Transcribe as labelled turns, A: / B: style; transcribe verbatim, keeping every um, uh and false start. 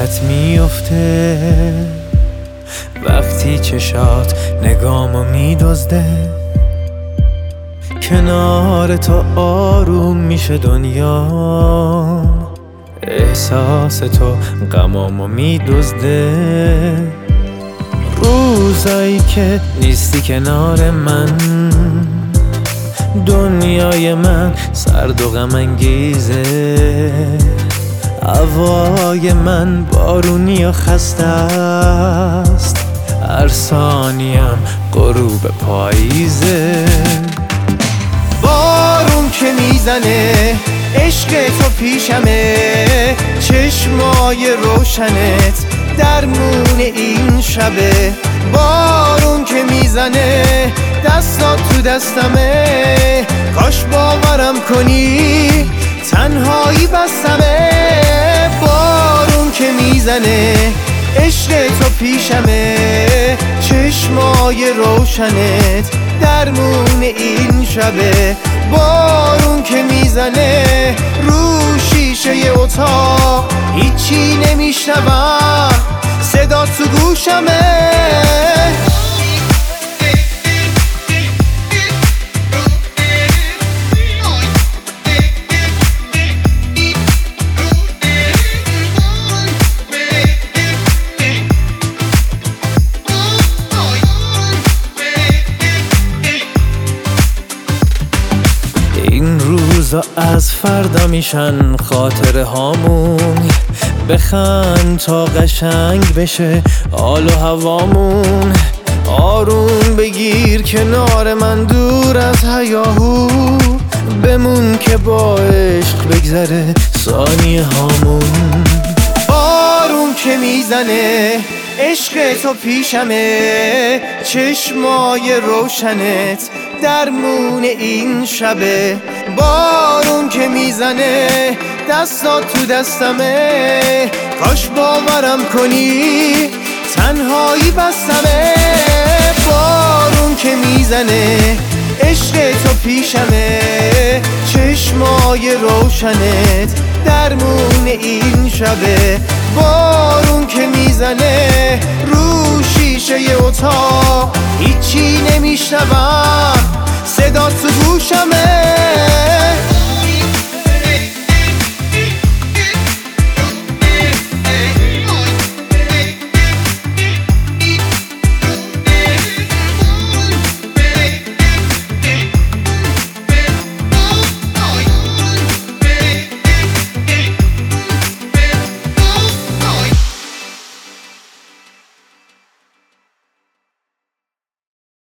A: اشکت میفته وقتی چشات نگامو میدزده. کنار تو آروم میشه دنیا، احساس تو غمامو میدزده. روزایی که نیستی کنار من، دنیای من سرد و غم انگیزه. هوای من بارونی و خسته است، هر ثانیم غروب پاییزه.
B: بارون که میزنه عشق تو پیشمه، چشمای روشنت درمون این شبه. بارون که میزنه دستات تو دستمه، کاش باورم کنی تنهایی بستمه. بارون که میزنه عشق تو پیشمه، چشمای روشنت درمون این شبه. بارون که میزنه رو شیشه اتاق، هیچی نمیشنوم صدا تو گوشمه.
A: این روزا از فردا میشن خاطره هامون، بخند تا قشنگ بشه حال و هوامون. آروم بگیر کنار من دور از هیاهو، بمون که با عشق بگذره ثانیه هامون.
B: بارون که میزنه عشق تو پیشمه، چشمای روشنت درمون این شبه. بارون که میزنه دستات تو دستمه، کاش باورم کنی تنهایی بستمه. بارون که میزنه عشق تو پیشمه، چشمای روشنت درمون این شبه. بارون که میزنه رو شیشه اتاق، هیچی نمیشنوم صدا تو گوشمه.